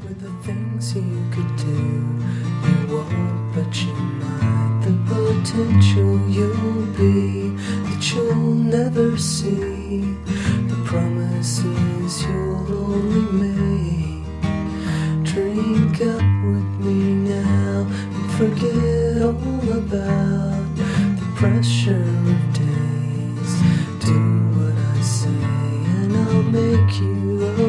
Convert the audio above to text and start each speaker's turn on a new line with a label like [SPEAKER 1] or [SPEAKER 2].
[SPEAKER 1] for the things you could do. You won't, but you might. The potential you'll be that you'll never see. The promises you'll only make. Drink up with me now and forget all about the pressure of days. Do what I say and I'll make you